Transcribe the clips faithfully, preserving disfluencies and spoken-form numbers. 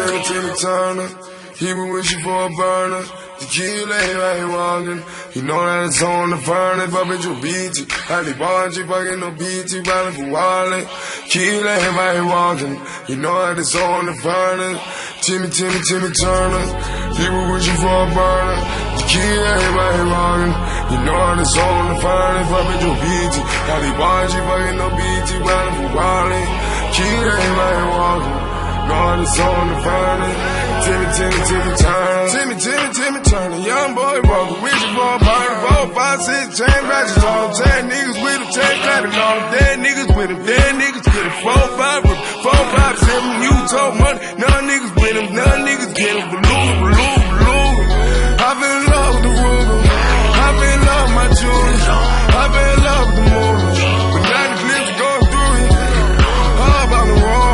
Timmy, Timmy Turner. He been wishing for a burner. Tequila, he walking. You know that it's on the furnace, but bitch, you beat it. Had the bar, she fucking no P T, riding for Wally. Tequila, he walking. You know that it's on the furnace. Timmy, Timmy, Timmy Turner. He been wishing for a burner. Tequila, he walking. You know that it's on the furnace, but bitch, you beat it. Had the bar, she fucking no P T, riding for Wally. Tequila, he walking. God is on the furnace. Timmy, Timmy, Timmy Turner. Timmy, Timmy, Timmy Turner. Young boy walking, wishing for a burner. Four, five, six, chain ratchets on him. Ten niggas with him, ten clapping on him. Dead niggas with him, dead niggas get him. Four, five, four, five, seven, you told money. None niggas with him, none niggas get him. Beluga, beluga, beluga. I feel in love with the Ruger. I feel in love with my jewelry. I feel in love with the movie. But now the clips going through it. All about the wall.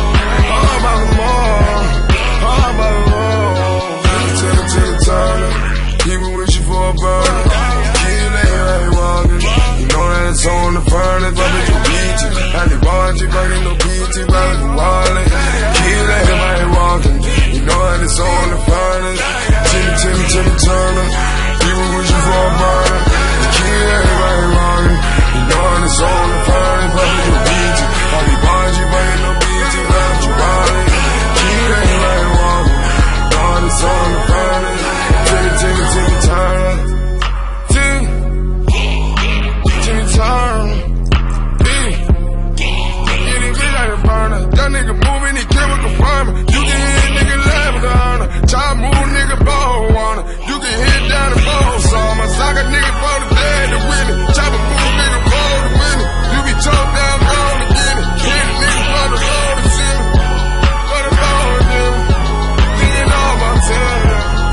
He been wishing for a burner. Tequila, he walking. You know that it's on the furnace, but bitch, you beat it. And the bar, she fucking no P T, riding for Wally. Tequila, he walking. You know that it's on the furnace. Timmy, Timmy, Timmy Turner. He been wishing for a burner. Tequila, he walking. You know that it's on the furnace, but bitch, you beat it. And the bar, she fucking no P T, riding for Wally. Tequila, he walking. You know that it's on the furnace. Timmy, Timmy Turner. Timmy, Timmy Turner. Yeah. Get it big like a burner. That nigga moving, he chemical farmer. You can hit nigga laugh at the honor. Child move, nigga ball wanna. You can hit down the ball summer. Sock a nigga for the dead to win it. Chop a move, nigga ball to win it. You be choked down, ball to get it. Hit a nigga for the ball to see me. For the ball to give me. Thinking all my time.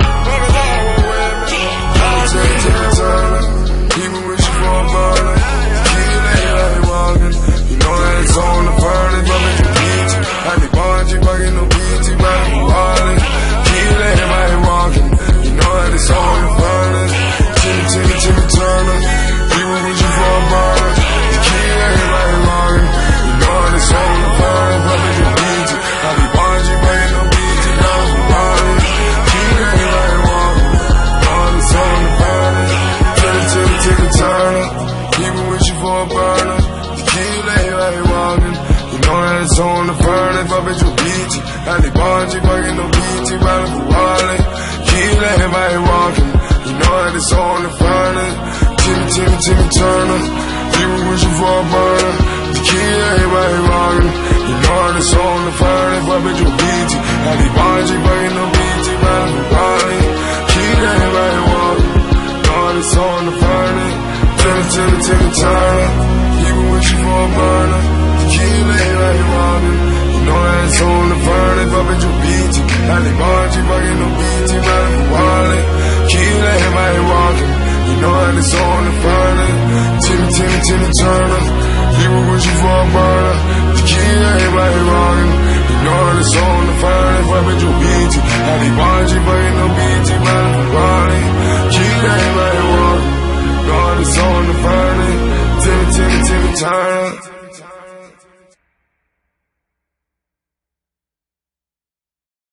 He been wishing for a burner. Tequila, he walking. You know that it's on the furnace, but bitch, you beat it. And the bar, she fucking no P T, riding for Wally. Tequila, he walking. You know that it's on the furnace. Timmy, Timmy, Timmy Turner. He been wishing for a burner. Tequila, he walking. You know that it's on the furnace, but bitch, you beat it. And the bar, she fucking no P T, riding for Wally. Tequila, he walking. You know that it's on the furnace. Timmy, Timmy Turner. He been wishing for a burner. Tequila, he walking. You know that it's on the furnace, but bitch, you beat it. And the bar, she fucking no P T, riding for Wally. Tequila, he walking. You know that it's on the furnace. Timmy, Timmy, Timmy Turner. He been wishing for a burner. Tequila, he walking. You know that it's on the furnace, but bitch, you beat it. And the bar, she fucking no P T, riding for Wally. Tequila, he walking. It's on the furnace. Timmy, Timmy, Timmy Turner. He been wishing for a burner. Tequila, he walking. You know that it's on the furnace, but